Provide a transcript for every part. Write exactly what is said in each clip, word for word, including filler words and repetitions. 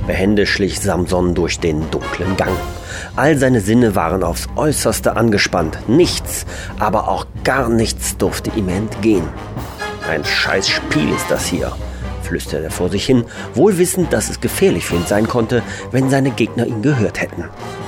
Behende schlich Samson durch den dunklen Gang. All seine Sinne waren aufs Äußerste angespannt. Nichts, aber auch gar nichts durfte ihm entgehen. »Ein scheiß Spiel ist das hier«, flüsterte er vor sich hin, wohl wissend, dass es gefährlich für ihn sein konnte, wenn seine Gegner ihn gehört hätten.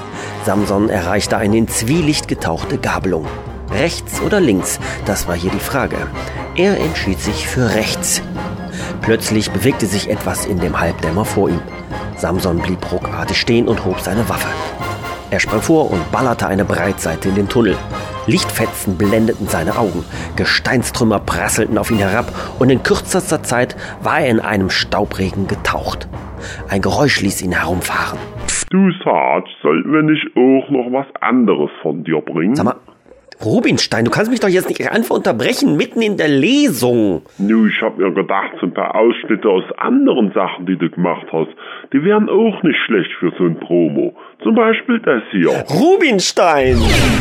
Samson erreichte eine in Zwielicht getauchte Gabelung. Rechts oder links, das war hier die Frage. Er entschied sich für rechts. Plötzlich bewegte sich etwas in dem Halbdämmer vor ihm. Samson blieb ruckartig stehen und hob seine Waffe. Er sprang vor und ballerte eine Breitseite in den Tunnel. Lichtfetzen blendeten seine Augen, Gesteinstrümmer prasselten auf ihn herab und in kürzester Zeit war er in einem Staubregen getaucht. Ein Geräusch ließ ihn herumfahren. Du Sarge, sollten wir nicht auch noch was anderes von dir bringen? Sag mal, Rubinstein, du kannst mich doch jetzt nicht einfach unterbrechen, mitten in der Lesung. Nu, ich hab mir gedacht, so ein paar Ausschnitte aus anderen Sachen, die du gemacht hast, die wären auch nicht schlecht für so ein Promo. Zum Beispiel das hier. Rubinstein!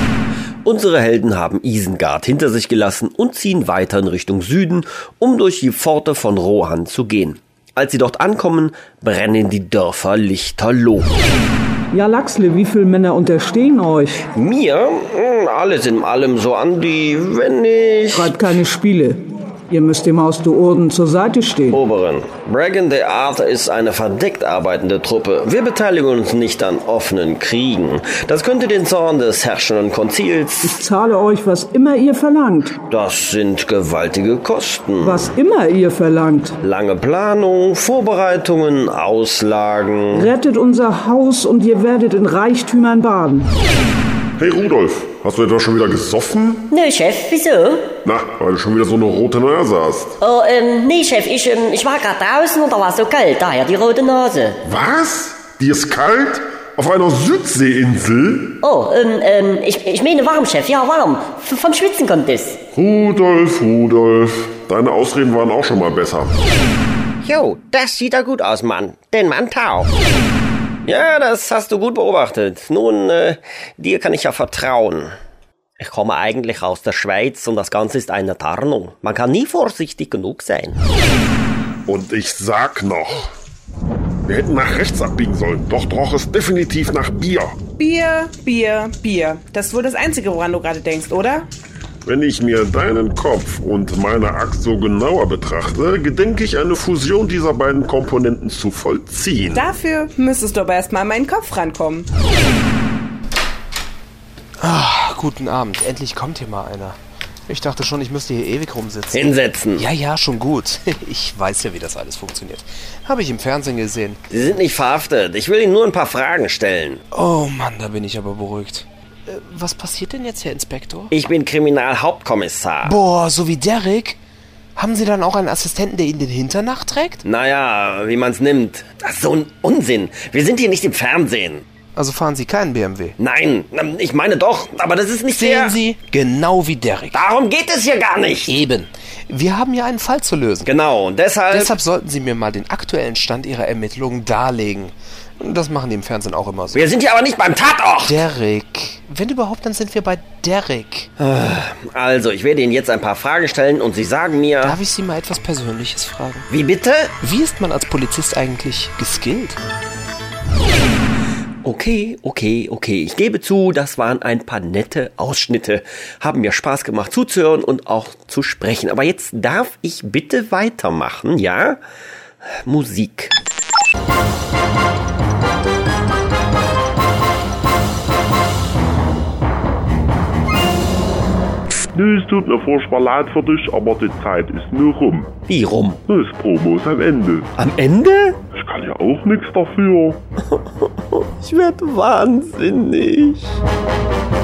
Unsere Helden haben Isengard hinter sich gelassen und ziehen weiter in Richtung Süden, um durch die Pforte von Rohan zu gehen. Als sie dort ankommen, brennen die Dörfer lichterloh. Ja, Laxle, wie viele Männer unterstehen euch? Mir? Alles in allem so an die, wenn ich... Treibt keine Spiele. Ihr müsst dem Haus der Orden zur Seite stehen. Oberin, Bragan the Arthur ist eine verdeckt arbeitende Truppe. Wir beteiligen uns nicht an offenen Kriegen. Das könnte den Zorn des herrschenden Konzils... Ich zahle euch, was immer ihr verlangt. Das sind gewaltige Kosten. Was immer ihr verlangt. Lange Planung, Vorbereitungen, Auslagen... Rettet unser Haus und ihr werdet in Reichtümern baden. Hey Rudolf, hast du etwa schon wieder gesoffen? Nö, Chef, wieso? Na, weil du schon wieder so eine rote Nase hast. Oh, ähm, nee, Chef, ich, ähm, ich war gerade draußen und da war so kalt, daher die rote Nase. Was? Dir ist kalt? Auf einer Südseeinsel? Oh, ähm, ähm, ich, ich meine warm, Chef, ja, warm. V- vom Schwitzen kommt es. Rudolf, Rudolf, deine Ausreden waren auch schon mal besser. Jo, das sieht ja gut aus, Mann. Den Mann taucht. Ja, das hast du gut beobachtet. Nun, äh, dir kann ich ja vertrauen. Ich komme eigentlich aus der Schweiz und das Ganze ist eine Tarnung. Man kann nie vorsichtig genug sein. Und ich sag noch, wir hätten nach rechts abbiegen sollen. Doch roch es definitiv nach Bier. Bier, Bier, Bier. Das ist wohl das Einzige, woran du gerade denkst, oder? Wenn ich mir deinen Kopf und meine Axt so genauer betrachte, gedenke ich, eine Fusion dieser beiden Komponenten zu vollziehen. Dafür müsstest du aber erstmal an meinen Kopf rankommen. Ah, guten Abend. Endlich kommt hier mal einer. Ich dachte schon, ich müsste hier ewig rumsitzen. Hinsetzen. Ja, ja, schon gut. Ich weiß ja, wie das alles funktioniert. Habe ich im Fernsehen gesehen. Sie sind nicht verhaftet. Ich will Ihnen nur ein paar Fragen stellen. Oh Mann, da bin ich aber beruhigt. Äh, was passiert denn jetzt, Herr Inspektor? Ich bin Kriminalhauptkommissar. Boah, so wie Derek? Haben Sie dann auch einen Assistenten, der Ihnen den Hintern nachträgt? Naja, wie man's nimmt. Das ist so ein Unsinn. Wir sind hier nicht im Fernsehen. Also fahren Sie keinen B M W? Nein, ich meine doch, aber das ist nicht der... Sehen Sie, genau wie Derek. Darum geht es hier gar nicht. Eben. Wir haben hier einen Fall zu lösen. Genau, und deshalb... Deshalb sollten Sie mir mal den aktuellen Stand Ihrer Ermittlungen darlegen. Das machen die im Fernsehen auch immer so. Wir sind hier aber nicht beim Tatort. Derek. Wenn überhaupt, dann sind wir bei Derek. Also, ich werde Ihnen jetzt ein paar Fragen stellen und Sie sagen mir... Darf ich Sie mal etwas Persönliches fragen? Wie bitte? Wie ist man als Polizist eigentlich geskillt? Okay, okay, okay. Ich gebe zu, das waren ein paar nette Ausschnitte. Haben mir Spaß gemacht zuzuhören und auch zu sprechen. Aber jetzt darf ich bitte weitermachen, ja? Musik. Nö, es tut mir furchtbar leid für dich, aber die Zeit ist nur rum. Wie rum? Das Promo ist am Ende. Am Ende? Ich kann ja auch nichts dafür. Ich werde wahnsinnig.